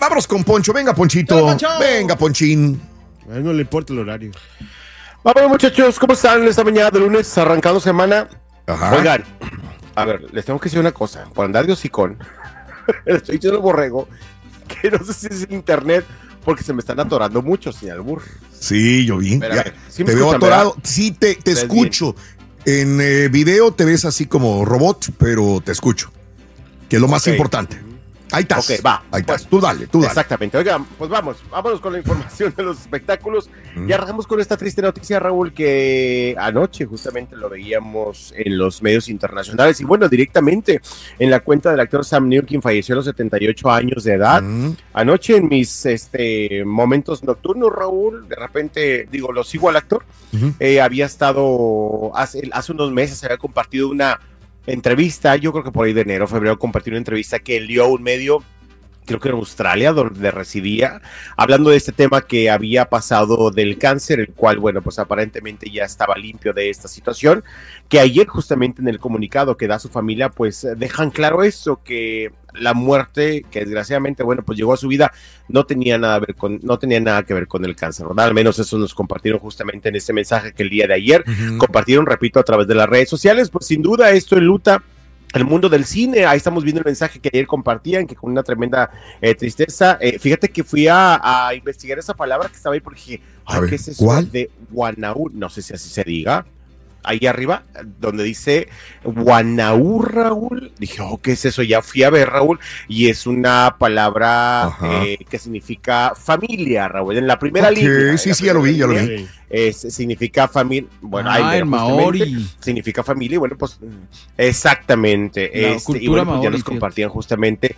Vámonos con Poncho. Venga, Ponchito. Venga, Ponchín. A él no le importa el horario. Vamos, muchachos, ¿cómo están esta mañana de lunes, arrancando semana? Ajá. Oigan, a ver, les tengo que decir una cosa. Por andar de hocicón, le estoy diciendo al borrego que no sé si es internet, porque se me están atorando mucho, sin albur. Sí, yo vi. Pero, Ya, a ver, ¿sí me te veo escuchan, atorado. verdad? Sí, te escucho. En video te ves así como robot, pero te escucho. Que es lo más Ok. importante. Ahí estás. Ok, va. Ahí estás. Pues, Tú dale. Exactamente. Oigan, pues vámonos con la información de los espectáculos. Y arrancamos con esta triste noticia, Raúl, que anoche justamente lo veíamos en los medios internacionales y bueno, directamente en la cuenta del actor Sam Neill, quien falleció a los 78 años de edad. Anoche en mis momentos nocturnos, Raúl, de repente, digo, lo sigo al actor. Había estado, hace unos meses, había compartido una entrevista, yo creo que por ahí de enero, febrero, compartió una entrevista que dio un medio, creo que en Australia, donde residía, hablando de este tema que había pasado del cáncer, el cual, bueno, pues aparentemente ya estaba limpio de esta situación, que ayer justamente en el comunicado que da su familia, pues dejan claro eso, que la muerte, que desgraciadamente, bueno, pues llegó a su vida, no tenía nada que ver con el cáncer, ¿verdad? Al menos eso nos compartieron justamente en ese mensaje que el día de ayer compartieron, repito, a través de las redes sociales. Pues sin duda esto enluta el mundo del cine. Ahí estamos viendo el mensaje que ayer compartían, que con una tremenda tristeza. Fíjate que fui a investigar esa palabra que estaba ahí porque dije, ay, ¿qué es eso? ¿cuál? De Guanaú, no sé si así se diga. Ahí arriba, donde dice Guanaú, Raúl. Dije, oh, ¿qué es eso? Ya fui a ver, Raúl, y es una palabra que significa familia, Raúl. En la primera línea. Sí, ya lo vi. Significa familia. Bueno, el maori. Significa familia, y bueno, pues exactamente. Cultura y bueno, pues maori, ya nos compartían justamente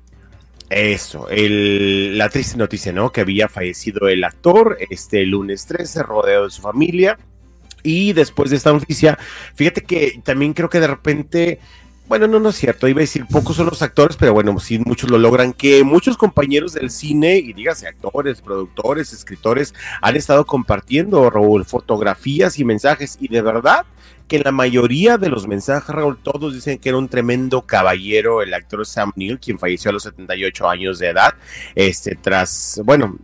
eso, la triste noticia, ¿no? Que había fallecido el actor este lunes 13, rodeado de su familia. Y después de esta noticia, fíjate que también creo que de repente, bueno, no es cierto, iba a decir pocos son los actores, pero bueno, sí muchos lo logran, que muchos compañeros del cine, y dígase actores, productores, escritores, han estado compartiendo, Raúl, fotografías y mensajes, y de verdad que en la mayoría de los mensajes, Raúl, todos dicen que era un tremendo caballero el actor Sam Neill, quien falleció a los 78 años de edad, tras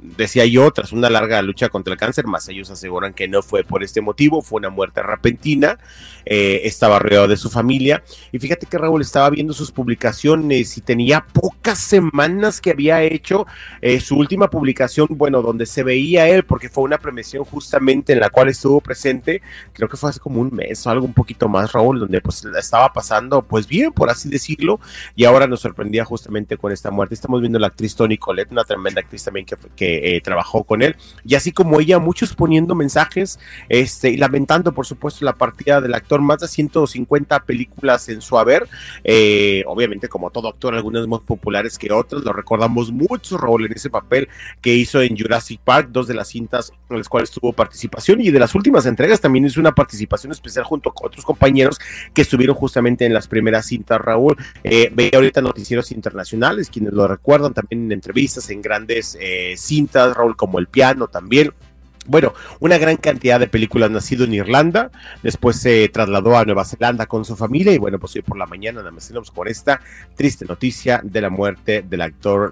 una larga lucha contra el cáncer, más ellos aseguran que no fue por este motivo, fue una muerte repentina. Estaba rodeado de su familia, y fíjate que Raúl estaba viendo sus publicaciones y tenía pocas semanas que había hecho su última publicación, bueno, donde se veía él, porque fue una premiación justamente en la cual estuvo presente, creo que fue hace como un mes o algo un poquito más, Raúl, donde pues estaba pasando pues bien, por así decirlo, y ahora nos sorprendía justamente con esta muerte. Estamos viendo a la actriz Toni Collette, una tremenda actriz también que trabajó con él, y así como ella, muchos poniendo mensajes y lamentando por supuesto la partida del actor. Más de 150 películas en su haber, obviamente como todo actor, algunas más populares que otras, lo recordamos mucho, Raúl, en ese papel que hizo en Jurassic Park, 2 de las cintas en las cuales tuvo participación, y de las últimas entregas también hizo una participación especial junto con otros compañeros que estuvieron justamente en las primeras cintas, Raúl. Veía ahorita noticieros internacionales, quienes lo recuerdan, también en entrevistas, en grandes cintas, Raúl, como El Piano también. Bueno, una gran cantidad de películas. Nacido en Irlanda, después se trasladó a Nueva Zelanda con su familia, y bueno, pues hoy por la mañana nada más tenemos con esta triste noticia de la muerte del actor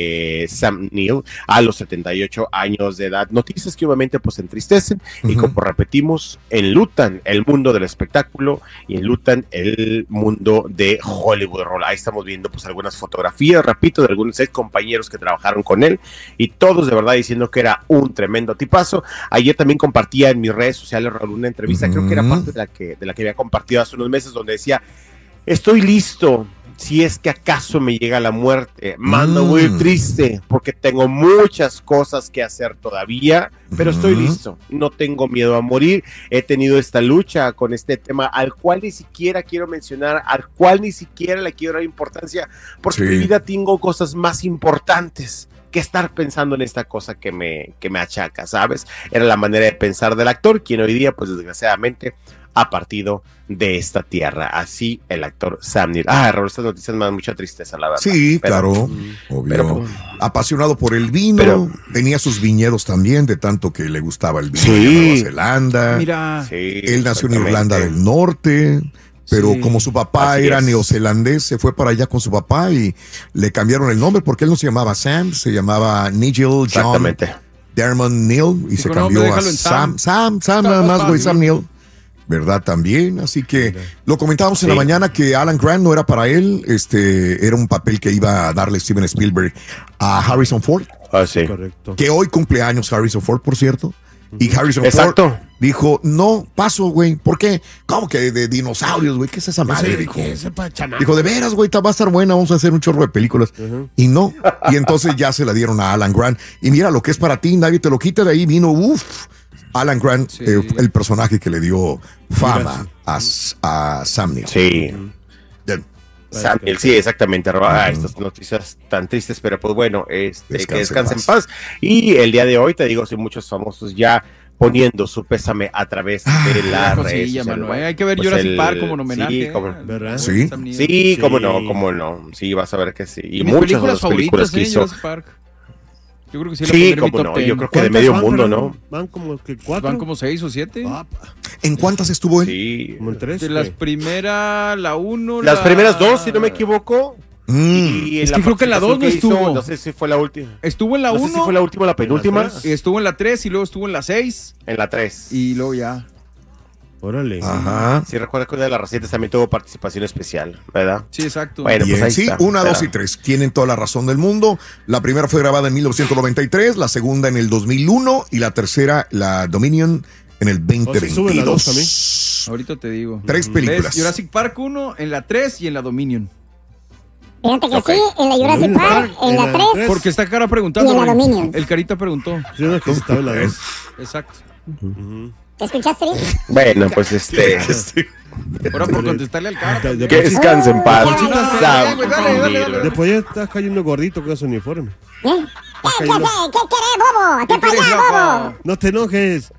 Sam Neill a los 78 años de edad. Noticias que obviamente pues entristecen y como repetimos, enlutan el mundo del espectáculo y enlutan el mundo de Hollywood, Roll. Ahí estamos viendo pues algunas fotografías, repito, de algunos ex compañeros que trabajaron con él, y todos de verdad diciendo que era un tremendo tipazo. Ayer también compartía en mis redes sociales, Raúl, una entrevista, creo que era parte de la que había compartido hace unos meses, donde decía, estoy listo, si es que acaso me llega la muerte, mando muy triste, porque tengo muchas cosas que hacer todavía, pero estoy listo, no tengo miedo a morir. He tenido esta lucha con este tema, al cual ni siquiera quiero mencionar, al cual ni siquiera le quiero dar importancia, porque en mi vida tengo cosas más importantes que estar pensando en esta cosa que me achaca, ¿sabes? Era la manera de pensar del actor, quien hoy día, pues desgraciadamente, ha partido de esta tierra. Así el actor Sam Neill. Raúl, estas noticias me dan mucha tristeza, la verdad. Sí, claro, obvio. Apasionado por el vino, tenía sus viñedos también, de tanto que le gustaba el vino de Nueva Zelanda. Mira. Él nació en Irlanda del Norte. pero Sí. como su papá Así era es. neozelandés, se fue para allá con su papá y le cambiaron el nombre porque él no se llamaba Sam, se llamaba Nigel John Exactamente. Dermot Neil y se Dijo, no, cambió hombre, a déjalo en Sam Está nada más más, güey, fácil. Sam Neill. ¿Verdad? También, así que lo comentábamos en la Sí. mañana que Alan Grant no era para él, era un papel que iba a darle Steven Spielberg a Harrison Ford, Ah, sí. Correcto. que hoy cumpleaños Harrison Ford, por cierto, y Harrison Exacto. Ford dijo, no, paso, güey, ¿por qué? ¿Cómo que de dinosaurios, güey? ¿Qué es esa madre? Dijo, de veras, güey, va a estar buena, vamos a hacer un chorro de películas. Y no, y entonces ya se la dieron a Alan Grant. Y mira, lo que es para ti, nadie te lo quita, de ahí vino, Alan Grant, Sí. el personaje que le dio fama a Sam Neill. Sí. Bien. Samuel, sí, exactamente. Estas noticias tan tristes, pero pues bueno, que descanse en paz. Y el día de hoy, te digo, sí, muchos famosos ya poniendo su pésame a través de La las redes cosilla, sociales. mano. Hay que ver Pues Jurassic Park como en sí, homenaje. ¿verdad? Sí. Sí, cómo Sí. no. Sí, vas a ver que sí. Y Mis muchas de películas las películas favoritas, que hizo. Jurassic Park. Yo creo que sí la Sí, pondré en mi cómo top no. 10. Yo creo que de ¿Cuántas medio van, mundo, Fernando? ¿no? Van como que 4. Van como 6 o 7. ¿En cuántas estuvo él? Sí. Como en 3. De las primeras, la 1. Las primeras dos, si no me equivoco. Y Es en que creo que en la dos no participación que hizo, estuvo. no sé si fue la última. Estuvo en la No 1. sé si fue la última o la penúltima. tres. Estuvo en la 3 y luego estuvo en la 6. En la 3. Y luego ya. Órale. Ajá. Sí, recuerda que una de las recientes también tuvo participación especial, ¿verdad? Sí, exacto. Bueno, pues Bien, ahí sí, está. 1, 2 y Pero- 3. Tienen toda la razón del mundo. La primera fue grabada en 1993, la segunda en el 2001 y la tercera, la Dominion, en el O sea, suben la dos 2022. Ahorita te digo. 3 películas. Es Jurassic Park 1, en la 3 y en la Dominion. Fíjate que Ok. sí, en la Jurassic Park, en la 3. Porque está cara preguntando. Y en la güey. Dominion. El carita preguntó. Sí, no, que estaba en la 2. Exacto. ¿Te escuchaste bien? Bueno, pues Ahora por contestarle al cara. De- de- que descanse en paz. Bolsita, Sam güey, dale. Después ya estás cayendo gordito con ese uniforme. ¿Qué querés, bobo? ¿Qué para allá, bobo? No te enojes.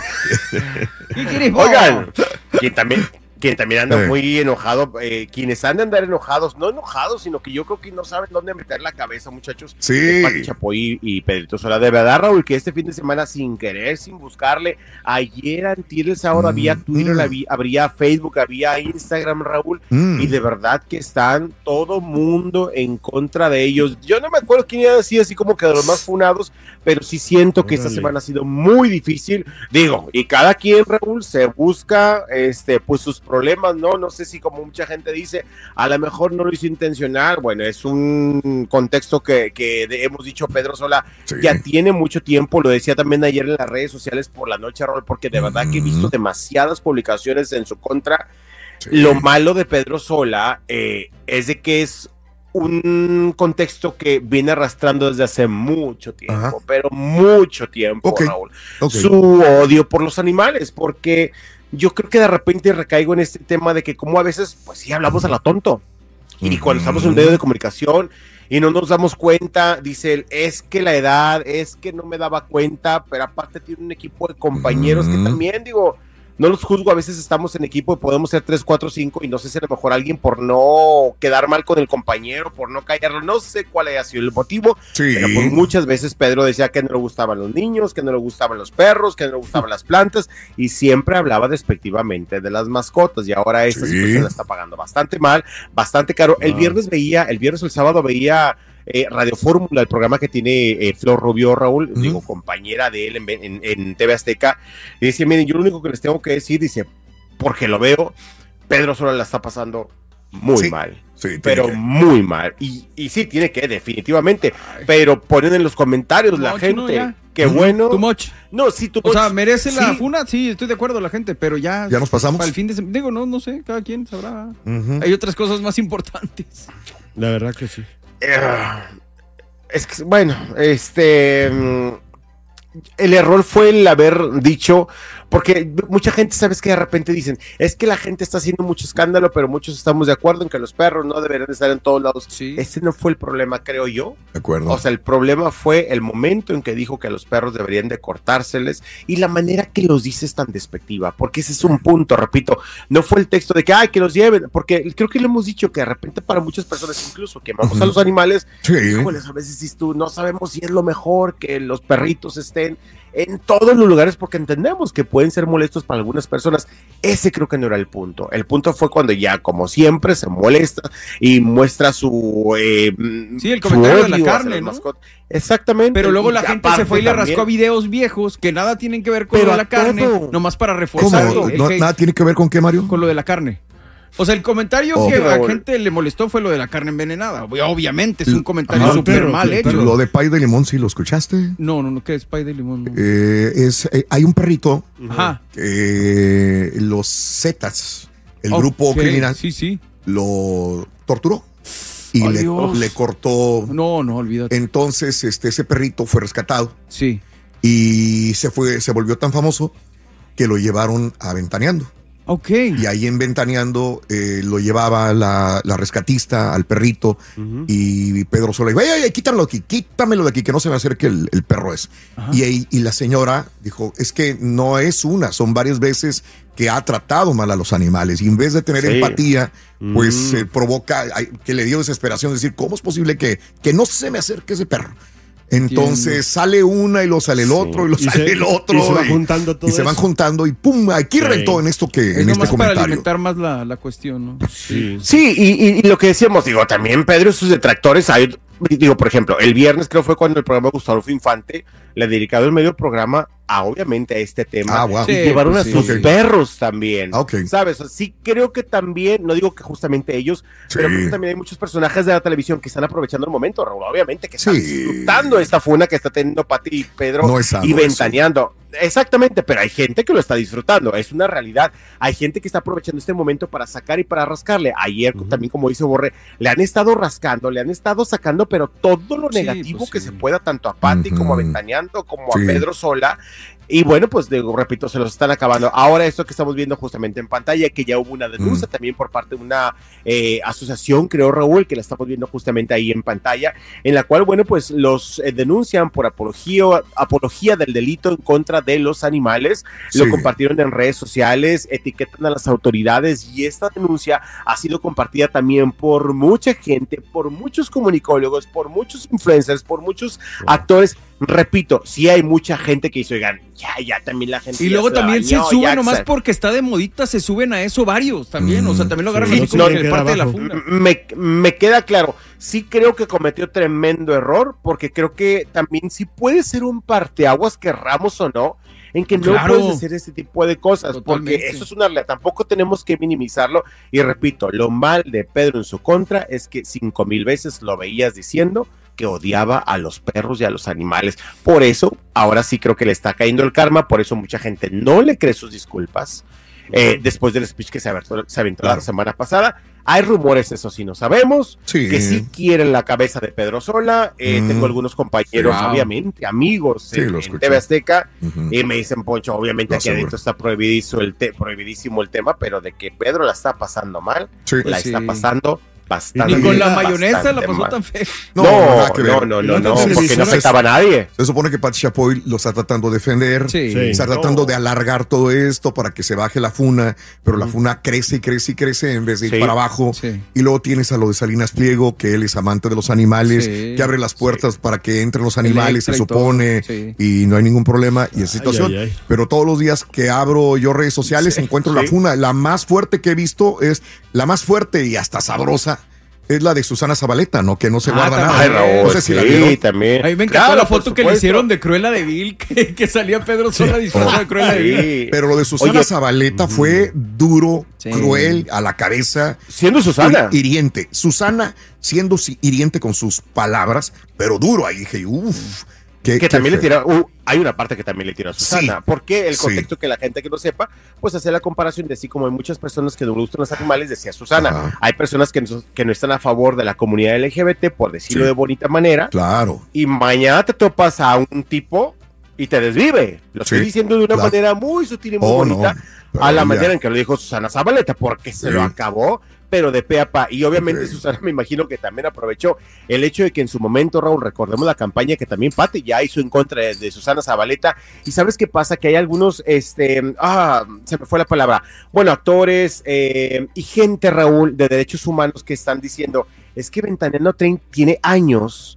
¿Qué quieres, vos? Oigan, quien también anda Eh. muy enojado, quienes han de andar enojados, no enojados, sino que yo creo que no saben dónde meter la cabeza, muchachos. Sí. Es Pati Chapoy y Pedrito Sola. De verdad, Raúl, que este fin de semana, sin querer, sin buscarle, ayer, antier, el sábado, había Twitter, habría Facebook, había Instagram, Raúl, y de verdad que están todo mundo en contra de ellos. Yo no me acuerdo quién iba a decir así como que de los más funados, pero sí siento que esta Órale. semana ha sido muy difícil. Digo, y cada quien, Raúl, se busca pues sus problemas, ¿no? No sé si como mucha gente dice, a lo mejor no lo hizo intencional. Bueno, es un contexto que hemos dicho Pedro Sola, Sí. ya tiene mucho tiempo, lo decía también ayer en las redes sociales por la noche, Raúl, porque de verdad que he visto demasiadas publicaciones en su contra. Sí. Lo malo de Pedro Sola es de que es un contexto que viene arrastrando desde hace mucho tiempo, Ajá. pero mucho tiempo, Ok. Raúl. Ok. Su odio por los animales, porque yo creo que de repente recaigo en este tema de que como a veces, pues sí, hablamos a la tonto. Y cuando estamos en un medio de comunicación y no nos damos cuenta, dice él, es que la edad, es que no me daba cuenta, pero aparte tiene un equipo de compañeros que también, digo, no los juzgo, a veces estamos en equipo y podemos ser 3, 4, 5 y no sé si a lo mejor alguien por no quedar mal con el compañero, por no callarlo, no sé cuál haya sido el motivo, Sí. pero pues muchas veces Pedro decía que no le gustaban los niños, que no le gustaban los perros, que no le gustaban las plantas y siempre hablaba despectivamente de las mascotas y ahora esta Sí. situación la está pagando bastante mal, bastante caro. El viernes o el sábado veía Radio Fórmula, el programa que tiene Flor Rubio, Raúl, digo, compañera de él en TV Azteca, y decía, miren, yo lo único que les tengo que decir, dice, porque lo veo, Pedro Sola la está pasando muy Sí. mal. Sí, tiene Pero que. muy mal. Y sí, tiene que, definitivamente. Pero ponen en los comentarios la Much, gente. ¿no? Ya. Qué bueno. Too much. No, sí, tú O sea, merece la sí. funa, sí, estoy de acuerdo la gente, pero ya. ¿Ya nos pasamos? Para el fin de semana. Digo, no sé, cada quien sabrá. Ujú. Hay otras cosas más importantes. La verdad que sí. Es que, bueno, el error fue el haber dicho, porque mucha gente, sabes que de repente dicen, es que la gente está haciendo mucho escándalo, pero muchos estamos de acuerdo en que los perros no deberían estar en todos lados. Sí. Ese no fue el problema, creo yo. De acuerdo. O sea, el problema fue el momento en que dijo que a los perros deberían de cortárseles y la manera que los dice es tan despectiva, porque ese es un punto, repito, no fue el texto de que, ay, que los lleven, porque creo que le hemos dicho que de repente para muchas personas, incluso que amamos a los animales, Sí. híjoles, a veces dices tú, no sabemos si es lo mejor que los perritos estén estén en todos los lugares, porque entendemos que pueden ser molestos para algunas personas. Ese creo que no era el punto. El punto fue cuando ya, como siempre, se molesta y muestra su sí, el comentario de la carne, ¿no? Exactamente. Pero luego la gente se fue y le rascó a videos viejos que nada tienen que ver con lo de la carne, nomás para reforzar. ¿Nada tiene que ver con qué, Mario? Con lo de la carne. O sea, el comentario que a la gente le molestó fue lo de la carne envenenada. Obviamente es un comentario súper mal hecho. Lo de pay de limón, ¿sí lo escuchaste? No, ¿qué es pay de limón? No. Hay un perrito, ajá, los Zetas, el grupo criminal, sí, lo torturó y le cortó. No, olvídate. Entonces, ese perrito fue rescatado. Sí. Y se volvió tan famoso que lo llevaron a Ventaneando. Ok. Y ahí en Ventaneando lo llevaba la rescatista al perrito, y Pedro Sola dijo, ay, quítamelo de aquí, que no se me acerque el perro es. Y la señora dijo, es que no es una, son varias veces que ha tratado mal a los animales, y en vez de tener empatía, pues provoca, que le dio desesperación, decir, ¿cómo es posible que no se me acerque ese perro? Entonces sale una y lo sale el otro y lo sale el otro. Y se va juntando todo. Y se van juntando y pum, aquí reventó en esto que en este comentario. Para alimentar más la cuestión, ¿no? Sí, y lo que decíamos, también Pedro y sus detractores, por ejemplo, el viernes creo fue cuando el programa Gustavo Infante le ha dedicado el medio programa obviamente a este tema. Wow. Y llevaron a sus perros también. Okay. ¿Sabes? Sí, creo que también, no digo que justamente ellos, pero creo que también hay muchos personajes de la televisión que están aprovechando el momento, Raúl, obviamente, que están disfrutando esta funa que está teniendo Pati y Pedro y Ventaneando. Exactamente, pero hay gente que lo está disfrutando, es una realidad. Hay gente que está aprovechando este momento para sacar y para rascarle. Ayer también, como dice Borre, le han estado rascando, le han estado sacando, pero todo lo negativo que se pueda, tanto a Pati como a Ventaneando, como a Pedro Sola. Y bueno, pues repito, se los están acabando. Ahora esto que estamos viendo justamente en pantalla, que ya hubo una denuncia también por parte de una asociación, creo, Raúl, que la estamos viendo justamente ahí en pantalla, en la cual, bueno, pues los denuncian por apología del delito en contra de los animales. Lo compartieron en redes sociales, etiquetan a las autoridades, y esta denuncia ha sido compartida también por mucha gente, por muchos comunicólogos, por muchos influencers, por muchos actores. Repito, sí hay mucha gente que dice, oigan, ya también la gente. Y luego también se sube nomás porque está de modita, se suben a eso varios también. O sea, también lo agarran así como que parte de la funda. Me queda claro. Sí creo que cometió tremendo error, porque creo que también sí puede ser un parteaguas, querramos o no, en que no puedes hacer ese tipo de cosas. Totalmente. Porque eso es una realidad, tampoco tenemos que minimizarlo. Y repito, lo mal de Pedro en su contra es que 5,000 veces lo veías diciendo que odiaba a los perros y a los animales. Por eso, ahora sí creo que le está cayendo el karma, por eso mucha gente no le cree sus disculpas. Después del speech que se aventó la semana pasada. Hay rumores, eso sí no sabemos, que sí quieren la cabeza de Pedro Sola. Tengo algunos compañeros, obviamente, amigos en TV Azteca, y me dicen, Poncho, obviamente aquí adentro está prohibidísimo el tema, pero de que Pedro la está pasando mal, está pasando bastante. Ni con la mayonesa la pasó tan feo. No, porque no afectaba a nadie. Se supone que Pati Chapoy lo está tratando de defender, está tratando de alargar todo esto para que se baje la funa, pero la funa crece y crece y crece en vez de ir para abajo. Y luego tienes a lo de Salinas Pliego, que él es amante de los animales, que abre las puertas para que entren los animales, se supone, y no hay ningún problema. Y esa situación. Pero todos los días que abro yo redes sociales encuentro la funa. La más fuerte que he visto es la más fuerte y hasta sabrosa. Es la de Susana Zabaleta, ¿no? Que no se guarda nada. Ay, Raúl, no sé si la vieron. También. A mí me encantó la foto que le hicieron de Cruella de Vil, que salía Pedro Sola disfrazado de Cruella de Vil. Pero lo de Susana Zabaleta fue duro, cruel, a la cabeza. Siendo Susana. Hiriente. Susana siendo hiriente con sus palabras, pero duro. Ahí dije, que también le tira, hay una parte que también le tira a Susana, porque el contexto que la gente que no sepa, pues hace la comparación de así como hay muchas personas que no le gustan los animales, decía Susana, hay personas que no están a favor de la comunidad LGBT, por decirlo de bonita manera, y mañana te topas a un tipo y te desvive, lo estoy diciendo de una manera muy sutil y muy bonita, a la manera en que lo dijo Susana Zabaleta, porque se lo acabó, pero de pe a pa. Y obviamente Susana me imagino que también aprovechó el hecho de que en su momento, Raúl, recordemos la campaña que también Pati ya hizo en contra de Susana Zabaleta. Y ¿sabes qué pasa? Que hay algunos, se me fue la palabra, bueno, actores y gente, Raúl, de derechos humanos que están diciendo, es que Ventaneando tiene años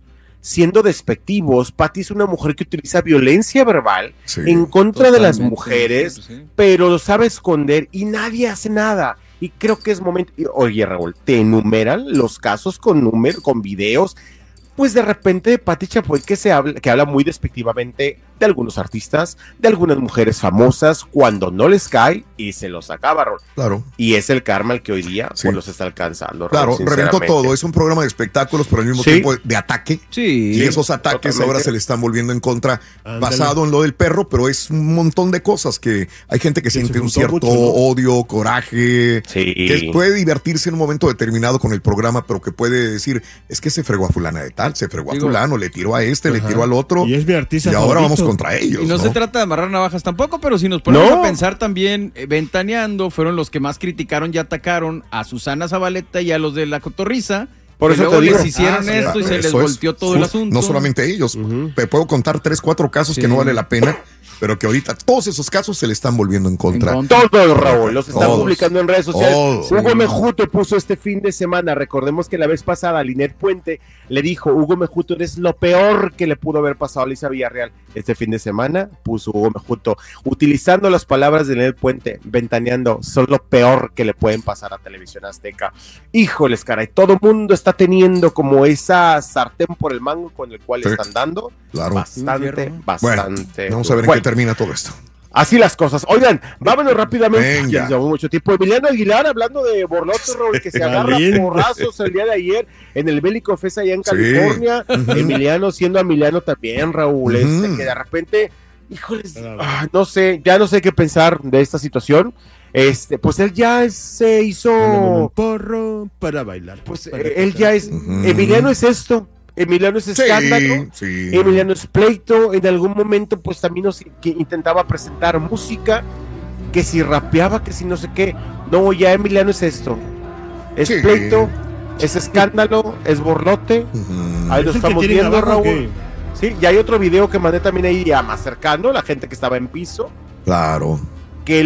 siendo despectivos. Patty es una mujer que utiliza violencia verbal en contra de las mujeres, pero lo sabe esconder y nadie hace nada. Y creo que es momento. Oye, Raúl, te enumeran los casos con videos. Pues de repente Pati Chapoy que habla muy despectivamente de algunos artistas, de algunas mujeres famosas, cuando no les cae y se los acaba, Raúl. Claro. Y es el karma el que hoy día pues los está alcanzando, Raúl. Claro, reventó todo. Es un programa de espectáculos, pero al mismo tiempo de ataque. Sí. Y esos ataques ahora se le están volviendo en contra, basado en lo del perro, pero es un montón de cosas que hay gente que siente un cierto odio, coraje, que puede divertirse en un momento determinado con el programa, pero que puede decir, es que se fregó a fulana de tal, se fregó a fulano, le tiró a este, le tiró al otro. Y es mi artista y ahora favorito. vamos contra ellos. Y no se trata de amarrar navajas tampoco, pero si nos ponemos a pensar también, Ventaneando fueron los que más criticaron y atacaron a Susana Zabaleta y a los de La Cotorrisa. Por eso luego te digo. les hicieron esto y se les volteó todo el asunto. No solamente ellos. Te puedo contar 3, 4 casos que no vale la pena, pero que ahorita todos esos casos se le están volviendo en contra. Todos, Raúl, los están publicando en redes sociales. Hugo Mejuto puso este fin de semana, recordemos que la vez pasada Linet Puente le dijo, Hugo Mejuto, eres lo peor que le pudo haber pasado a Lisa Villarreal. Este fin de semana puso Hugo Mejuto, utilizando las palabras de Linet Puente, Ventaneando, son lo peor que le pueden pasar a Televisión Azteca. Híjoles, caray, todo mundo está teniendo como esa sartén por el mango con el cual le están dando. Claro. Bastante. Bueno, vamos a ver en qué termina todo esto. Así las cosas. Oigan, vámonos rápidamente. Venga. Llevamos mucho tiempo. Emiliano Aguilar, hablando de borlote, Raúl, que se agarra porrazos el día de ayer en el Bélico Fest allá en California. Emiliano siendo Emiliano también, Raúl. Que de repente, híjoles, no sé, ya no sé qué pensar de esta situación. Pues él ya se hizo un porro para bailar. Pues él ya es. Emiliano es esto. Emiliano es escándalo, Emiliano es pleito, en algún momento pues también que intentaba presentar música, que si rapeaba, que si no sé qué, no, ya Emiliano es esto, es pleito, es escándalo, es borlote, ahí lo estamos viendo, Raúl, sí, y hay otro video que mandé también ahí ya más cercano, la gente que estaba en piso, claro, que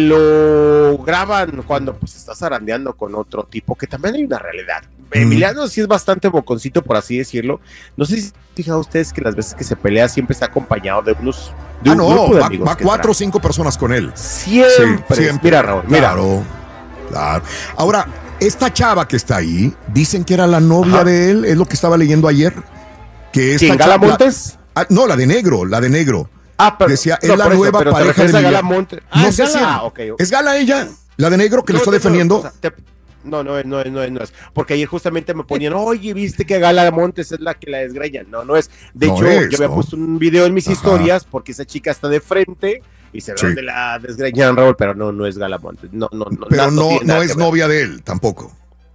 lo graban cuando pues estás zarandeando con otro tipo, que también hay una realidad. Emiliano sí es bastante boconcito, por así decirlo. No sé si fijan ustedes que las veces que se pelea siempre está acompañado de un grupo de amigos. Va 4 o 5 personas con él. Siempre. Mira, Raúl, mira. Claro. Ahora, esta chava que está ahí, dicen que era la novia de él, es lo que estaba leyendo ayer. Que esta ¿Quién, Gala Montes? No, la de negro. Pero, decía, es la nueva pareja de Gala Montes. No sé si es Gala ella, la de negro que lo está defendiendo. No es. Porque ayer justamente me ponían, oye, viste que Gala Montes es la que la desgreñan. No es. De hecho, yo había puesto un video en mis historias porque esa chica está de frente y se ve donde la desgreñan, Raúl, pero no es Gala Montes. Pero no es novia de él tampoco.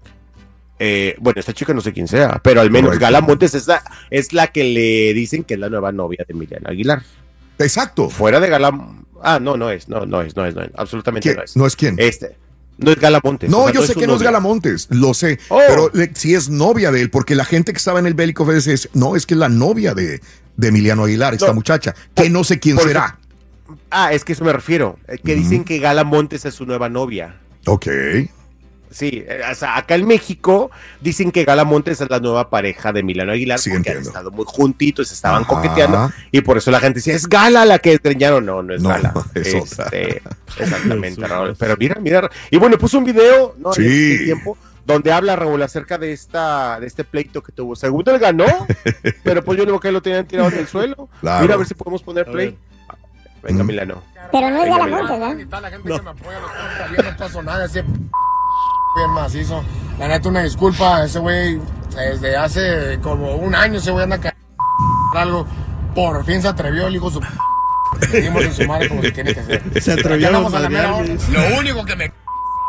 Bueno, esta chica no sé quién sea, pero al menos Gala Montes es la que le dicen que es la nueva novia de Emiliano Aguilar. Exacto. Fuera de Gala. No es. Absolutamente no es. ¿No es quién? No es Gala Montes. No, yo sé que no es Gala Montes, lo sé. Pero sí es novia de él, porque la gente que estaba en el Bélico Fest es que es la novia de Emiliano Aguilar, esta muchacha, que no sé quién será. Es que eso me refiero. Que dicen que Gala Montes es su nueva novia. Ok. Sí, o sea, acá en México dicen que Gala Montes es la nueva pareja de Emiliano Aguilar, porque han estado muy juntitos, se estaban coqueteando, y por eso la gente decía, es Gala la que desgreñaron. No es Gala. Es otra. Exactamente, Raúl. Pero mira. Y bueno, puso un video, ¿no? En este tiempo, donde habla Raúl acerca de este pleito que tuvo. Según él ganó, pero pues yo creo que lo tenían tirado en el suelo. Claro. Mira a ver si podemos poner play. Venga, Milano. Pero no es Gala Montes, ¿eh? La gente que me apoya, los que está bien, no pasó nada, ese bien macizo. La neta, una disculpa, ese güey, desde hace como un año ese güey anda cagando algo. Por fin se atrevió el hijo su dimos en su madre como se tiene que hacer. Se atrevió a la mera hora. Lo único que me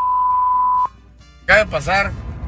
acaba de pasar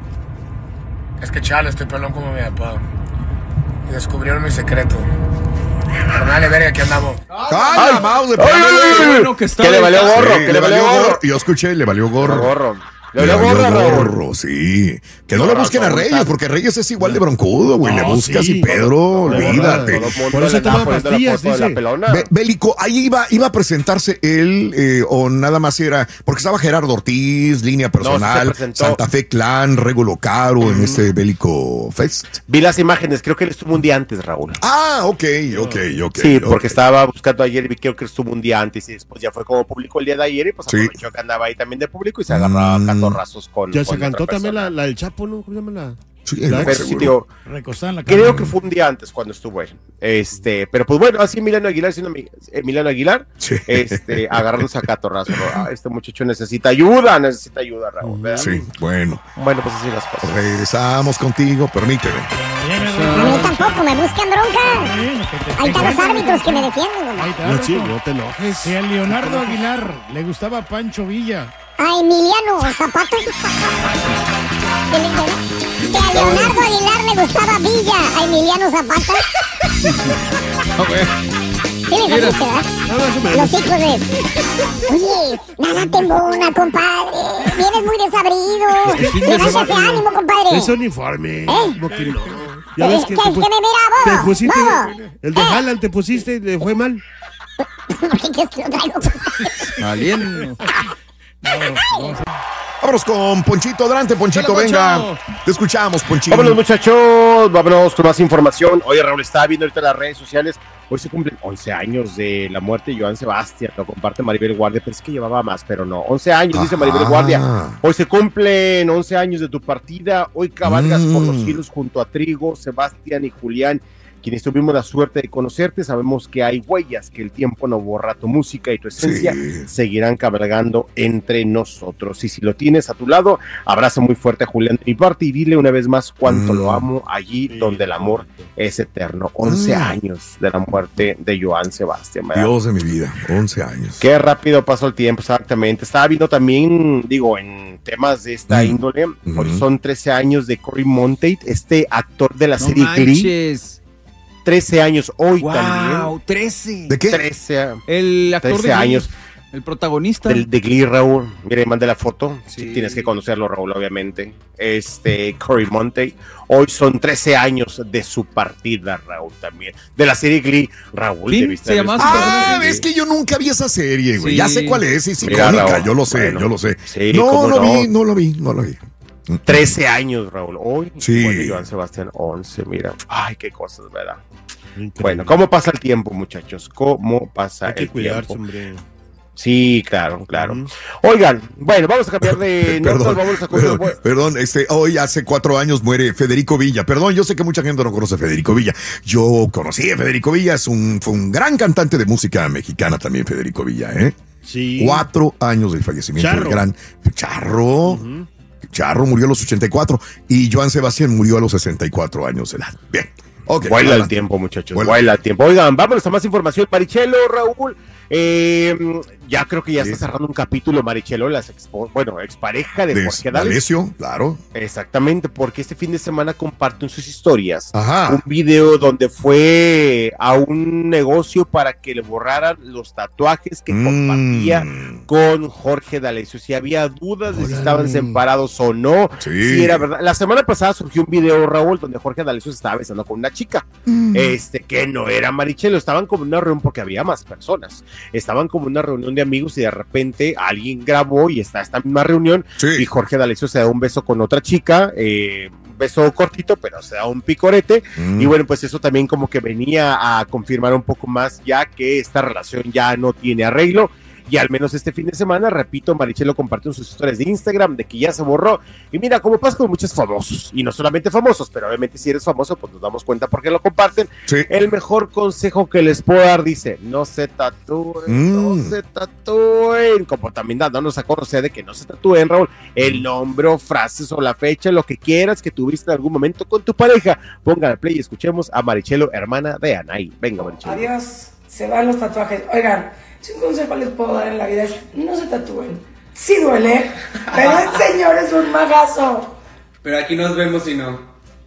es que chale, estoy pelón como mi papá. Y descubrieron mi secreto. Pero dale, verga, aquí andamos. ¡Calla, Mau! Que le valió gorro, Yo escuché, le valió gorro. Le valió gorro, sí. Que no le busquen a Reyes, porque Reyes es igual de broncudo, güey. Le buscas y Pedro, olvídate. Por eso toma pastillas, dice. Bélico, ahí iba a presentarse él, o nada más era, porque estaba Gerardo Ortiz, Línea Personal, Santa Fe Clan, Regulo Caro en este Bélico Fest. Vi las imágenes, creo que él estuvo un día antes, Raúl. Ah, ok. Sí, porque estaba buscando ayer y vi que estuvo un día antes y después ya fue como público el día de ayer y pues aprovechó que andaba ahí también de público y se agarraba catorrazos con. Ya se cantó también la del Chapo, ¿no? ¿Cómo se llama la? Sí, creo que fue un día antes cuando estuvo él. Pero pues bueno, así Emiliano Aguilar siendo Emiliano Aguilar, agarrándose a catorrazo. Este muchacho necesita ayuda, Raúl, ¿verdad? Sí, bueno. Bueno, pues así las cosas. Regresamos contigo, permíteme. A mí tampoco, me buscan bronca. Ahí están los árbitros que me defienden. No, sí, no te enojes. Si a Leonardo Aguilar le gustaba Pancho Villa. A Emiliano Zapata. Si a Leonardo Aguilar le gustaba Villa, a Emiliano Zapata. Sí me entendiste, ¿verdad? Los hijos de... Oye, nada te embona, compadre. Vienes muy desabrido. Levanta ese ánimo, compadre. Es uniforme. Como que no. Ya ves que me mira, bobo. Te pusiste, bobo. el de Haaland te pusiste y le fue mal. ¿Por qué crees que lo traigo? Alieno. Vámonos con Ponchito, adelante Ponchito, venga. Te escuchamos, Ponchito. Vámonos muchachos, vámonos con más información. Oye Raúl, estaba viendo ahorita las redes sociales. Hoy se cumplen 11 años de la muerte de Joan Sebastián, lo comparte Maribel Guardia, pensé que llevaba más, pero no, 11 años, dice Maribel Guardia. Hoy se cumplen 11 años de tu partida, hoy cabalgas por los cielos junto a Trigo, Sebastián y Julián, quienes tuvimos la suerte de conocerte. Sabemos que hay huellas, que el tiempo no borra tu música y tu esencia, seguirán cabalgando entre nosotros. Y si lo tienes a tu lado, abraza muy fuerte a Julián de mi parte y dile una vez más cuánto lo amo allí donde el amor es eterno. 11 años de la muerte de Joan Sebastián, ¿verdad? Dios de mi vida, 11 años. Qué rápido pasó el tiempo, exactamente. Estaba viendo también, en temas de esta índole, hoy son 13 años de Corey Monteith, este actor de la serie Glee. 13 años hoy también. Wow, 13. ¿De qué? 13. El actor 13 de Glee, años. el protagonista. De Glee, Raúl. Mire, mandé la foto. Sí. Tienes que conocerlo, Raúl, obviamente. Corey Monteith. Hoy son 13 años de su partida, Raúl, también. De la serie Glee, Raúl. Se llama es que yo nunca vi esa serie, güey. Sí. Ya sé cuál es Mira, icónica, Raúl, yo lo sé. Sí, no lo vi. 13 años, Raúl. Hoy, sí. Joan Sebastián, 11, mira. Ay, qué cosas, ¿verdad? Increíble. Bueno, ¿cómo pasa el tiempo, muchachos? ¿Cómo pasa el tiempo? Hombre. Sí, claro. Oigan, bueno, vamos a cambiar de notas, vamos a Perdón, hoy hace 4 años muere Federico Villa. Perdón, yo sé que mucha gente no conoce a Federico Villa. Yo conocí a Federico Villa, fue un gran cantante de música mexicana también, Federico Villa, ¿eh? Sí. 4 años del fallecimiento del gran Charro. Charro murió a los 84 y Joan Sebastián murió a los 64 años de edad. Bien. Okay, vuela el tiempo, muchachos. Vuela el tiempo. Oigan, vámonos a más información. Marichelo, Raúl. Ya creo que ya está cerrando un capítulo, Marichelo, expareja de Jorge D'Alessio, claro. Exactamente, porque este fin de semana comparten sus historias un video donde fue a un negocio para que le borraran los tatuajes que compartía con Jorge D'Alessio. Si había dudas de si estaban separados o no, si era verdad. La semana pasada surgió un video, Raúl, donde Jorge D'Alessio se estaba besando con una chica, que no era Marichelo. Estaban como en una reunión porque había más personas. Estaban como en una reunión de amigos y de repente alguien grabó y está esta misma reunión y Jorge D'Alessio se da un beso con otra chica, un beso cortito, pero se da un picorete y bueno, pues eso también como que venía a confirmar un poco más ya que esta relación ya no tiene arreglo. Y al menos este fin de semana, repito, Marichelo compartió en sus historias de Instagram de que ya se borró. Y mira, como pasa con muchos famosos, y no solamente famosos, pero obviamente si eres famoso, pues nos damos cuenta por qué lo comparten. Sí. El mejor consejo que les puedo dar, dice, no se tatúen, no se tatúen. Como también dándonos a conocer de que no se tatúen, Raúl, el nombre o frases o la fecha, lo que quieras que tuviste en algún momento con tu pareja. Pongan al play y escuchemos a Marichelo, hermana de Anaí. Venga, Marichelo. Adiós, se van los tatuajes. Oigan, si un consejo les puedo dar en la vida es no se tatúen. Sí duele, pero el señor es un magazo. Pero aquí nos vemos y no.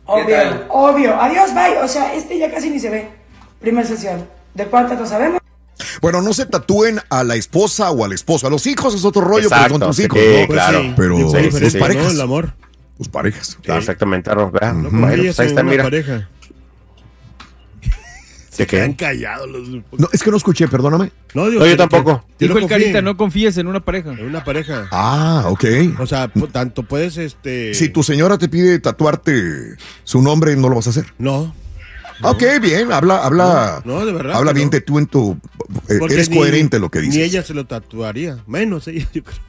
Obvio. Adiós, bye. O sea, ya casi ni se ve. Primera sesión. ¿De cuántas no sabemos? Bueno, no se tatúen a la esposa o al esposo. A los hijos es otro rollo, Exacto, pero son tus hijos, sí, ¿no? claro. Sí, Pero diferente, tus parejas. ¿no? El amor. Tus parejas. Sí, exactamente, Arroz, ¿verdad? No, Bueno, ellos pues ahí son está, una mira. pareja. ¿De qué? Quedan callados los... No, es que no escuché, perdóname. No, yo tampoco. Dijo el confíen Carita, no confíes en una pareja. en una pareja. Ah, ok. O sea, tanto puedes, Si tu señora te pide tatuarte su nombre, ¿no lo vas a hacer? No. Ok, bien, habla. No, de verdad. Habla que bien no. de tú en tu. Porque Eres coherente lo que dices. Ni ella se lo tatuaría. Menos ella, yo creo.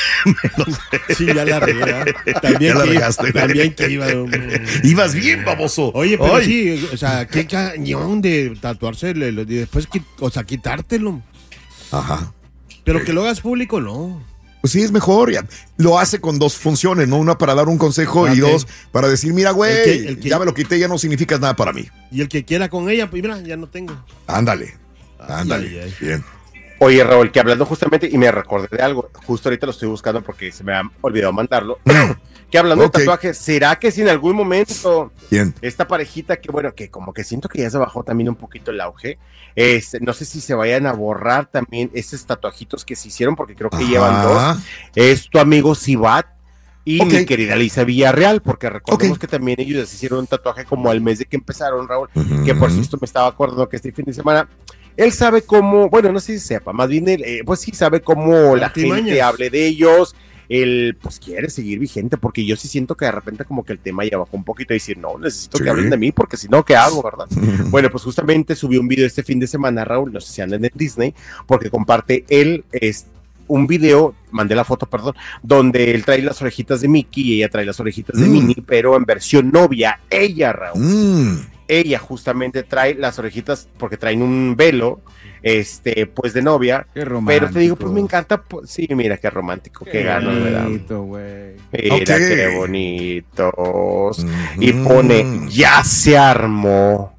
Sí, ya la regué. También Ya la que regaste. también que iba. Ibas bien, baboso. Oye, pero Ay. sí, o sea, qué cañón de tatuarse y después, o sea, quitártelo. Ajá. Pero que lo hagas público, no. Pues sí, es mejor. Ya. Lo hace con dos funciones, ¿no? Una para dar un consejo y dos para decir, mira, güey, el que- ya me lo quité, ya no significas nada para mí. Y el que quiera con ella, pues mira, ya no tengo. Ándale. Ay, Ándale. ay, ay. Bien. Oye, Raúl, que hablando justamente, y me recordé de algo, justo ahorita lo estoy buscando porque se me ha olvidado mandarlo, que hablando Ok. de tatuajes, ¿será que si en algún momento Bien. esta parejita que, bueno, que como que siento que ya se bajó también un poquito el auge, no sé si se vayan a borrar también esos tatuajitos que se hicieron, porque creo que llevan Ajá. dos, es tu amigo Sibat y Ok. mi querida Lisa Villarreal, porque recordemos Ok. que también ellos se hicieron un tatuaje como al mes de que empezaron, Raúl, que por cierto me estaba acordando que este fin de semana él sabe cómo, bueno, no sé si sepa, más bien él, pues sí sabe cómo la gente Artimañas. hable de ellos, él pues quiere seguir vigente, porque yo sí siento que de repente como que el tema ya bajó un poquito y decir, no, necesito Sí. que hablen de mí, porque si no, ¿qué hago, verdad? Bueno, pues justamente subió un video este fin de semana, Raúl, no sé si andan en Disney, porque comparte él, un video, mandé la foto, perdón, donde él trae las orejitas de Mickey y ella trae las orejitas de Minnie, pero en versión novia, ella, Raúl. Ella justamente trae las orejitas porque traen un velo, pues de novia. Qué romántico. Pero te digo, pues me encanta, pues, sí, mira qué romántico, qué ganas, ¿verdad? bonito, güey. Mira Ok. qué bonitos. Y pone, ya se armó.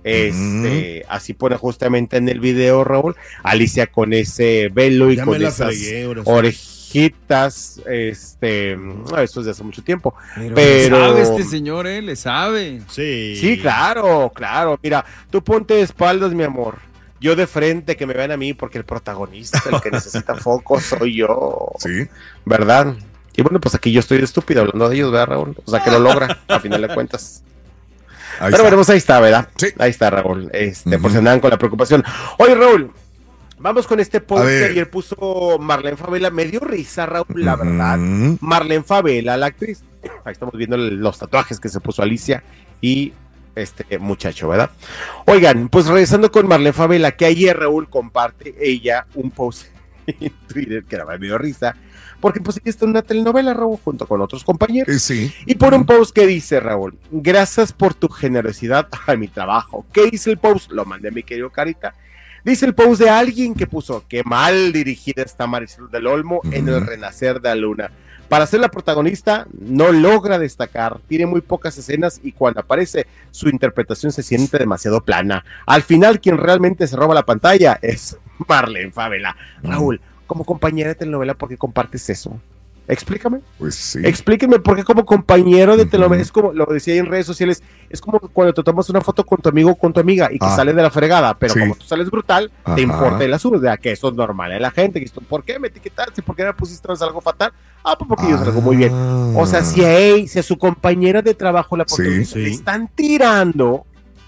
Así pone justamente en el video, Raúl, Alicia con ese velo y Ya con me la esas fregué, ahora sí. orejitas, eso es de hace mucho tiempo. Pero Pero le sabe este señor, le sabe. Sí. sí, claro. Mira, tú ponte de espaldas, mi amor. Yo de frente, que me vean a mí, porque el protagonista, el que necesita foco, soy yo. Sí. ¿Verdad? Y bueno, pues aquí yo estoy de estúpido hablando de ellos, ¿verdad, Raúl? O sea, que lo logra, a final de cuentas. Ahí Pero está. veremos, ahí está, ¿verdad? Sí. Ahí está, Raúl. Por si andaban con la preocupación. Oye, Raúl, vamos con este post A que ver. ayer puso Marlene Favela. Me dio risa, Raúl, la Ujú. verdad. Marlene Favela, la actriz. Ahí estamos viendo los tatuajes que se puso Alicia y este muchacho, ¿verdad? Oigan, pues regresando con Marlene Favela, que ayer Raúl comparte ella un post en Twitter que me dio risa, porque pues ella está en una telenovela, Raúl, junto con otros compañeros. Sí. Y por un post que dice, Raúl, gracias por tu generosidad a mi trabajo. ¿Qué dice el post? Lo mandé a mi querido Carita. Dice el post de alguien que puso, qué mal dirigida está Marisol del Olmo en El Renacer de la Luna. Para ser la protagonista, no logra destacar, tiene muy pocas escenas y cuando aparece, su interpretación se siente demasiado plana. Al final, quien realmente se roba la pantalla es Marlene Favela. Raúl, como compañera de telenovela, ¿por qué compartes eso? Explícame. Pues sí. Explíquenme por qué como compañero de telenovela, es como, lo decía ahí en redes sociales, es como cuando te tomas una foto con tu amigo o con tu amiga y que sale de la fregada, pero Sí. como tú sales brutal, Ajá. te importa y la subes, ¿verdad? Que eso es normal en la gente, que esto, ¿por qué me etiquetaste? ¿Por qué me pusiste algo fatal? Ah, pues porque yo salgo muy bien. O sea, si a su compañera de trabajo la protagonista le están tirando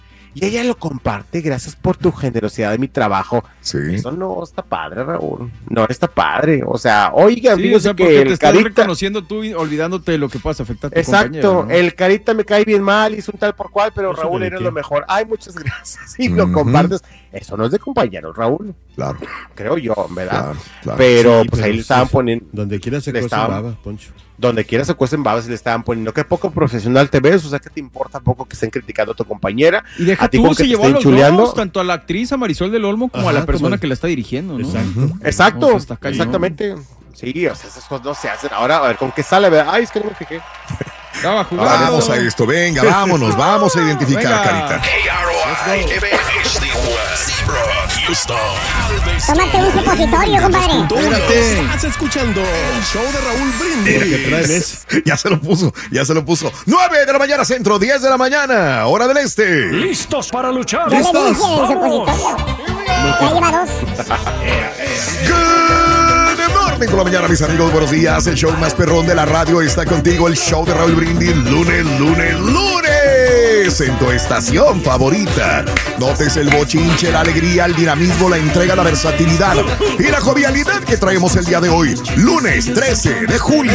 y ella lo comparte, gracias por tu generosidad de mi trabajo. Sí. Eso no está padre, Raúl. No está padre. O sea, oigan, Sí, fíjense o sea, que porque te el estás Carita... reconociendo tú y olvidándote de lo que puedas afectar a tu Exacto, compañero, ¿no? el Carita me cae bien mal, hizo un tal por cual, pero ¿Eso Raúl de eres qué? lo mejor. Ay, muchas gracias. Y lo compartes. Eso no es de compañeros, Raúl. Claro. Creo yo, ¿verdad? Claro, claro. Pero Sí, pues pero ahí le estaban sí, poniendo, Donde quiera se le cosa estaban- baba, Poncho. donde quiera se cuecen babas y le estaban poniendo, qué poco profesional te ves, o sea, que te importa poco que estén criticando a tu compañera. Y deja a ti tú, con que se te llevó a estén los chuleando. dos, tanto a la actriz, a Marisol del Olmo, como a Ajá, la persona como- que la está dirigiendo, ¿no? Exacto. Exacto, O sea, está cañón. exactamente. Sí, o sea, esas cosas no se hacen. Ahora, a ver, ¿con qué sale? ¿Verdad? Ay, es que no me fijé. Estaba jugando. Vamos a esto, venga, vámonos, vamos a identificar, Venga. Carita. Tómate un supositorio, compadre. Estás escuchando el show de Raúl Lo que traen Brindis. es... Ya se lo puso. 9 de la mañana centro, 10 de la mañana, hora del este. ¿Listos para luchar? Yo le dije el supositorio. Ya lleva 2. Good morning por la mañana, mis amigos. Buenos días. El show más perrón de la radio está contigo. El show de Raúl Brindis. Lunes en tu estación favorita. Notes el bochinche, la alegría, el dinamismo, la entrega, la versatilidad y la jovialidad que traemos el día de hoy. Lunes 13 de julio.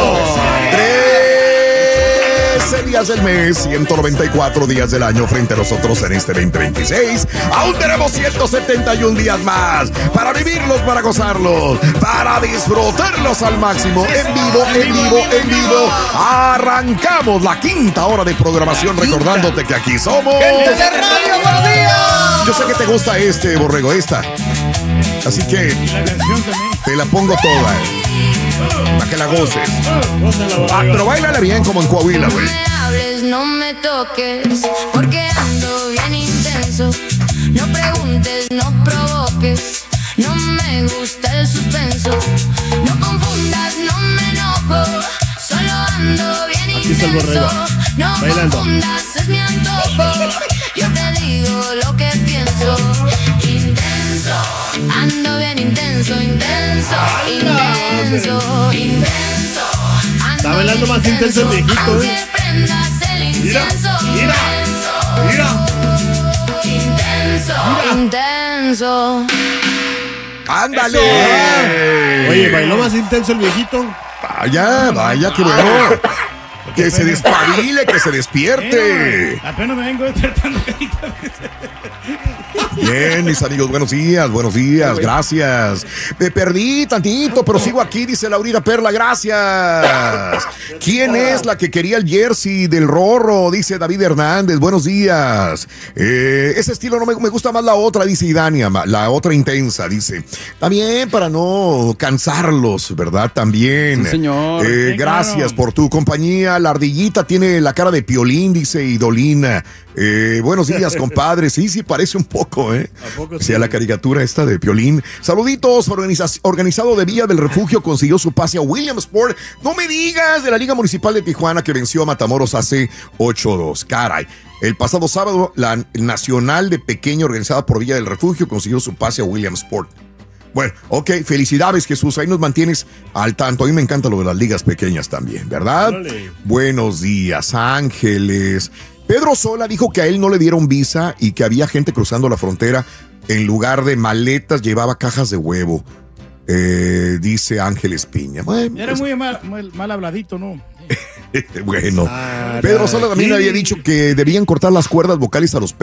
13 días del mes, 194 días del año frente a nosotros en este 2026. Aún tenemos 171 días más para vivirlos, para gozarlos, para disfrutarlos al máximo. En vivo. Arrancamos la quinta hora de programación recordándote que aquí somos ¡Gente de radio, buenos días! Yo sé que te gusta borrego, esta. Así que te la pongo toda, para que la goces. Pero bailale bien como en Coahuila, güey. No me hables, no me toques, porque ando bien intenso. No preguntes, no provoques, no me gusta el suspenso. No confundas, no me enojo, solo ando bien intenso. No confundas, es mi antojo, yo te digo lo que pienso. Intenso, ando bien intenso. Está bailando más intenso el viejito, Mira. Intenso. ¡Ándale! Oye, bailó más intenso el viejito. Vaya, qué bueno. Que se despabile, que se despierte. Apenas me vengo despertando. Bien, mis amigos, buenos días, gracias. Me perdí tantito, pero sigo aquí, dice Laurita Perla, gracias. ¿Quién es la que quería el jersey del Rorro? Dice David Hernández, buenos días. Ese estilo no me gusta más la otra, dice Idania, la otra intensa, dice. También para no cansarlos, ¿verdad? También. Sí, señor. Gracias por tu compañía. La ardillita tiene la cara de Piolín, dice Idolina. Buenos días, compadre. Sí, parece un poco, ¿A poco sí? A la caricatura esta de Piolín. Saluditos, organizado de Villa del Refugio consiguió su pase a Williamsport. No me digas, de la Liga Municipal de Tijuana que venció a Matamoros hace 8-2. Caray. El pasado sábado, la Nacional de Pequeño organizada por Villa del Refugio consiguió su pase a Williamsport. Bueno, ok, felicidades, Jesús, ahí nos mantienes al tanto. A mí me encanta lo de las ligas pequeñas también, ¿verdad? Dale. Buenos días, Ángeles. Pedro Sola dijo que a él no le dieron visa y que había gente cruzando la frontera. En lugar de maletas, llevaba cajas de huevo. Dice Ángeles Piña. Bueno, era muy mal habladito, ¿no? Bueno, Pedro Sola también había dicho que debían cortar las cuerdas vocales a los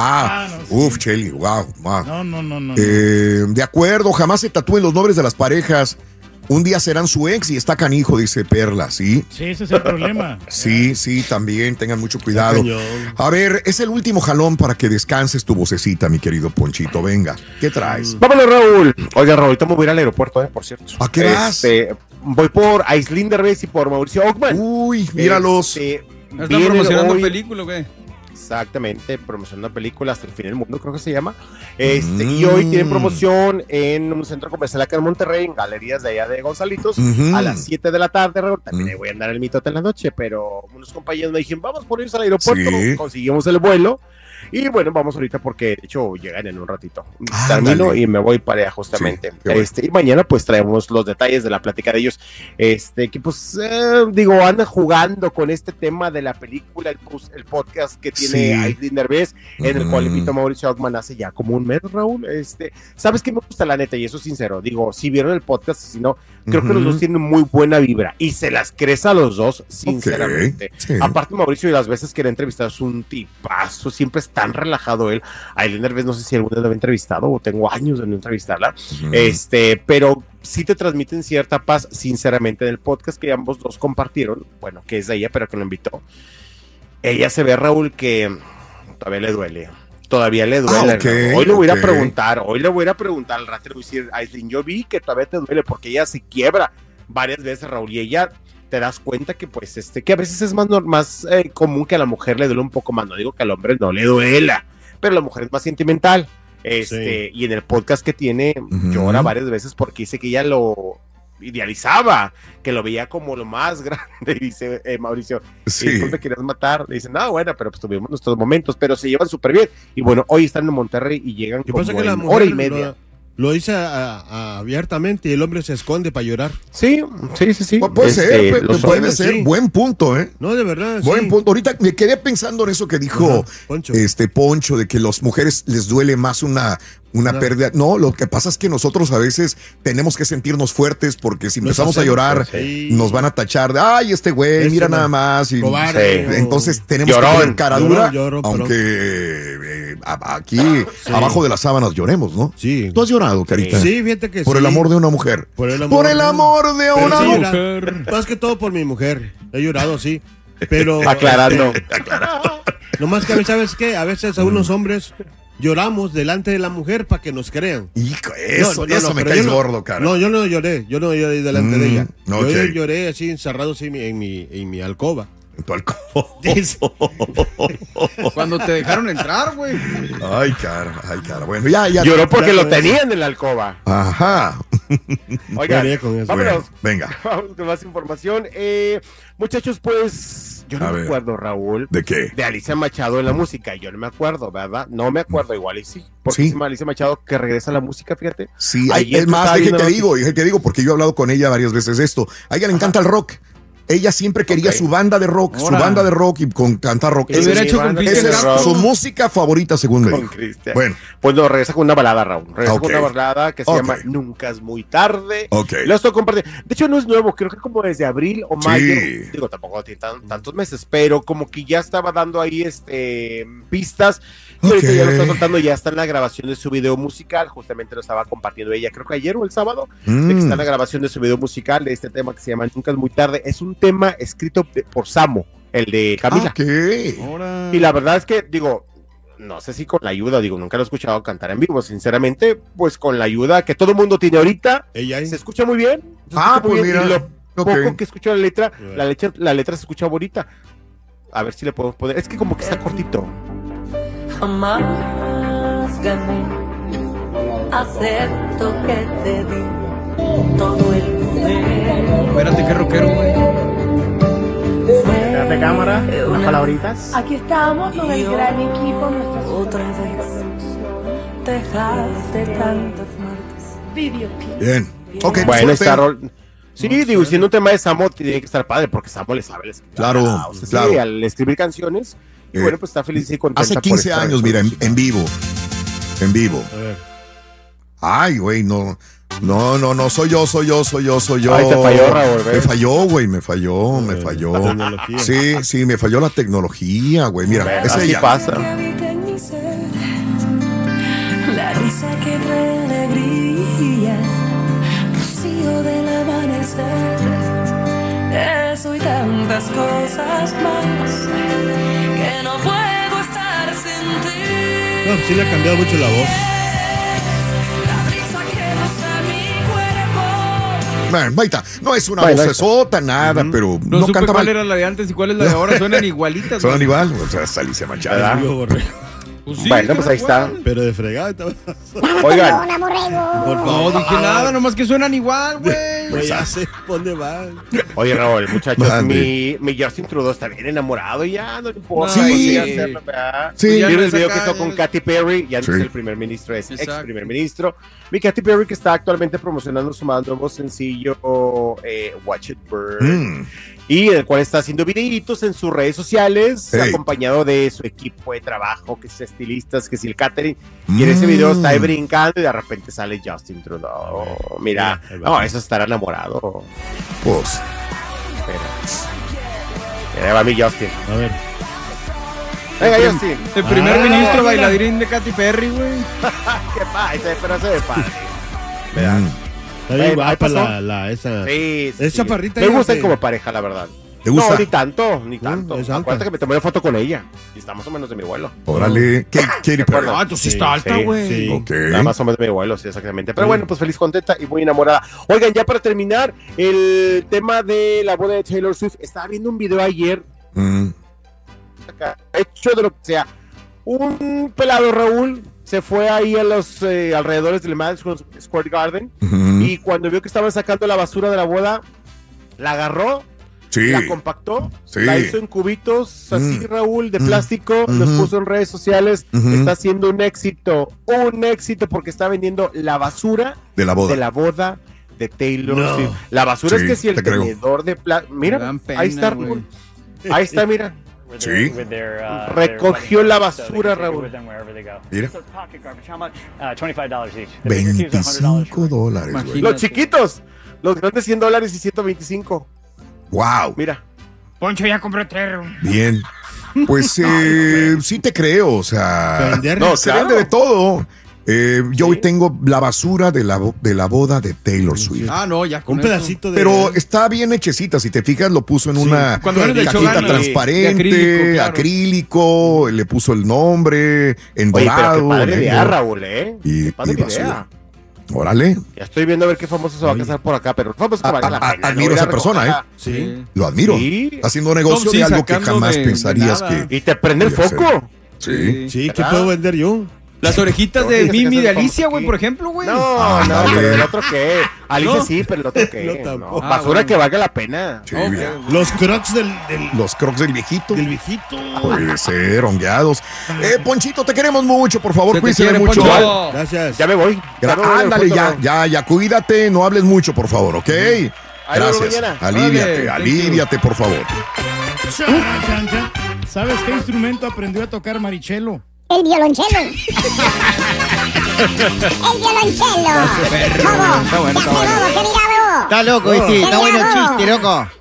Cheli, wow. No. De acuerdo, jamás se tatúen los nombres de las parejas. Un día serán su ex y está canijo, dice Perla, ¿sí? Sí, ese es el problema. Sí, también, tengan mucho cuidado. A ver, es el último jalón para que descanses tu vocecita, mi querido Ponchito. Venga, ¿qué traes? Vámonos, Raúl. Oiga, Raúl, ahorita me voy a ir al aeropuerto, por cierto. ¿A qué vas? Voy por Aislinn Derbez y por Mauricio Ockman. Uy, míralos. ¿Están promocionando película, güey? Exactamente, promocionando películas hasta el fin del mundo, creo que se llama. Y hoy tienen promoción en un centro comercial acá en Monterrey, en galerías de allá de Gonzalitos, a las 7 de la tarde. También voy a andar el mitote en la noche, pero unos compañeros me dijeron, vamos por irse al aeropuerto, conseguimos el vuelo. Y bueno, vamos ahorita porque de hecho llegan en un ratito. Termino y me voy para allá justamente. Y mañana pues traemos los detalles de la plática de ellos. Que pues andan jugando con este tema de la película, el podcast que tiene Aislinn Derbez, en el cual invito a Mauricio Ockman hace ya como un mes, Raúl. ¿Sabes qué me gusta la neta? Y eso es sincero. Digo, si vieron el podcast, si no, creo que los dos tienen muy buena vibra y se las crees a los dos, sinceramente. Aparte, Mauricio, y las veces que le he entrevistado es un tipazo, siempre es tan relajado él. A Aislinn Derbez no sé si alguna vez lo he entrevistado o tengo años de no entrevistarla, pero sí te transmiten cierta paz, sinceramente, en el podcast que ambos dos compartieron, bueno, que es de ella, pero que lo invitó. Ella se ve, Raúl, que todavía le duele. Hoy le voy a ir a preguntar, al rato le voy a decir, Aislinn, yo vi que todavía te duele porque ella se quiebra varias veces, Raúl, y ella te das cuenta que pues que a veces es más común que a la mujer le duele un poco más. No digo que al hombre no le duela, pero la mujer es más sentimental. Y en el podcast que tiene llora varias veces porque dice que ella lo idealizaba, que lo veía como lo más grande, dice Mauricio. Sí. Y después me querías matar. Le dicen, no, bueno, pero pues tuvimos nuestros momentos, pero se llevan súper bien. Y bueno, hoy están en Monterrey y llegan Yo como pasa que la en mujer hora y media. Lo dice abiertamente y el hombre se esconde para llorar. Sí. Puede ser, puede ser. Sí. Buen punto, ¿eh? No, de verdad. Buen sí. punto. Ahorita me quedé pensando en eso que dijo Poncho. de que las mujeres les duele más una pérdida. No, lo que pasa es que nosotros a veces tenemos que sentirnos fuertes porque si empezamos a llorar, nos van a tachar de, ay, este güey, mira nada más. Y, entonces tenemos que poner cara dura, aunque aquí, abajo de las sábanas lloremos, ¿no? Sí. ¿Tú has llorado, Carita? Sí, fíjate que Por el amor de una mujer. Por el amor de una mujer. Más que todo por mi mujer. He llorado, sí. Pero. Aclarando. Nomás que, ¿sabes qué? A veces a unos hombres lloramos delante de la mujer para que nos crean. Hijo, eso me caes gordo, cara. No, yo no lloré delante de ella. Okay. Yo lloré así encerrado así en mi alcoba. En tu alcoba. Cuando te dejaron entrar, güey. Ay, cara. Bueno, ya. Lloró porque lo tenían en la alcoba. Ajá. Oigan, vámonos. Venga. Vamos con más información. Muchachos, pues, yo no me acuerdo, Raúl. ¿De qué? De Alicia Machado en la música. Yo no me acuerdo, ¿verdad? No me acuerdo, igual y sí. Porque sí. Alicia Machado que regresa a la música, fíjate. Sí, es más, dije que digo, porque yo he hablado con ella varias veces de esto. A ella le encanta el rock. Ella siempre quería su banda de rock, y con cantar rock. Esa es su música favorita, según me dijo. Bueno. Pues no, regresa con una balada, Raúl. Regresa con una balada que se llama Nunca es muy tarde. Lo estoy compartiendo. De hecho, no es nuevo, creo que como desde abril o mayo. Digo, tampoco tiene tantos meses, pero como que ya estaba dando ahí pistas. Y ahorita ya lo está soltando, ya está en la grabación de su video musical. Justamente lo estaba compartiendo ella, creo que ayer o el sábado. De que está en la grabación de su video musical de este tema que se llama Nunca es muy tarde. Es un tema escrito por Samo, el de Camila. Y la verdad es que, digo, no sé si con la ayuda, nunca lo he escuchado cantar en vivo, sinceramente, pues con la ayuda que todo el mundo tiene ahorita, se escucha muy bien. Pues mira. Y lo poco que escucho la letra se escucha bonita. A ver si le podemos poner, es que como que está cortito. Jamás gané, acepto que te di todo el poder. Espérate, qué rockero, güey. De cámara, unas palabritas. Aquí estamos con el gran equipo, nuestra otra vez. Dejaste tantas muertes. Bien. Ok, bueno, está sí, digo, siendo un tema de Samo, tiene que estar padre, porque Samo le sabe escribir. Claro. Sí, al escribir canciones. Y bueno, pues está feliz y contenta. Hace 15 años, mira, en vivo. En vivo. A ver. Ay, güey, no, soy yo. Ay, te falló, Raúl, ¿ves? Me falló, güey, me falló. Sí, me falló la tecnología, güey. Mira, es así ella. Pasa. La risa que trae alegría, rocío del amanecer. Eso y tantas cosas más que no puedo estar sin ti. No, sí le ha cambiado mucho la voz. Baita, no es una vocesota, nada, pero no supe canta cuál mal. era la de antes y cuál es la de ahora, suenan igualitas. Suenan igual, o sea, Alicia Machado. Pues sí, bueno, pues ahí está. Pero de fregada. Oigan. No dije nada, nomás que suenan igual, güey. Pues ya sé, ¿dónde van? Oye, Raúl, muchachos, mi Justin Trudeau está bien enamorado y ya no le importa. Sí. Hacerlo, Sí. ¿Vieron el video que hizo con Katy Perry? Ya no es el primer ministro, es ex primer ministro. Mi Katy Perry, que está actualmente promocionando su más nuevo sencillo, Watch It Burn. Y el cual está haciendo videitos en sus redes sociales, acompañado de su equipo de trabajo, que es estilistas, que es el catering. Y en ese video está ahí brincando y de repente sale Justin Trudeau. Mira, no, eso es estar enamorado. Pues. Mira, va mi Justin. A ver. Venga, Justin. El primer ministro bailarín de Katy Perry, güey. Qué padre, pero se ve padre. ¿Verdad? Está bien guapa esa. Sí. Es chaparrita. Me gustan como pareja, la verdad. ¿Te gusta? No, ni tanto. Es Acuérdate que me tomé una foto con ella. Y está más o menos de mi vuelo. Órale. Katy Perry. Ah, entonces sí está alta, güey. Sí. Ok. Nada más o menos de mi vuelo, sí, exactamente. Pero bueno, pues feliz, contenta y muy enamorada. Oigan, ya para terminar, el tema de la boda de Taylor Swift. Estaba viendo un video ayer. Hecho de lo que sea. Un pelado, Raúl, se fue ahí a los alrededores del Madison Square Garden Y cuando vio que estaban sacando la basura de la boda, la agarró, la compactó, la hizo en cubitos así, Raúl, de plástico, los puso en redes sociales. Está haciendo un éxito porque está vendiendo la basura de la boda de Taylor Swift. La basura es que si el tenedor de plástico, mira, ahí está, Raúl. Ahí está, mira. Sí. Recogió la basura, Raúl. Mira. $25, güey. Los chiquitos. Los grandes $100 y 125. Wow. Mira. Poncho ya compró 3. Bien. Pues sí te creo, o sea. Se vende de todo. Yo hoy tengo la basura de la boda de Taylor Swift. Ya con un pedacito de. Pero está bien hechecita, si te fijas, lo puso en una cajita transparente, acrílico, le puso el nombre, en dorado. Pero qué padre idea, Raúl, y basura. Órale. Ya estoy viendo a ver qué famoso se va a casar por acá, pero famoso que valga la pena. Admiro a esa persona, Sí. Lo admiro. Está haciendo negocio de algo que jamás pensarías que. Y te prende el foco. Sí. Sí, ¿qué puedo vender yo? Las orejitas de Mimi de Alicia, güey, por ejemplo, güey. No, pero el otro qué. Alicia sí, pero el otro qué. Basura que valga la pena. Sí, los crocs Los crocs del viejito. Del viejito. Puede ser, hongueados. Ponchito, te queremos mucho, por favor, cuídate mucho. Gracias. Ya me voy. Ándale, ya, cuídate, no hables mucho, por favor, ¿ok? Gracias. Aliviate, por favor. ¿Sabes qué instrumento aprendió a tocar Marichelo? El violonchelo. El violonchelo. Está bueno. ¿Qué diga, Está loco, está bueno el chiste, loco.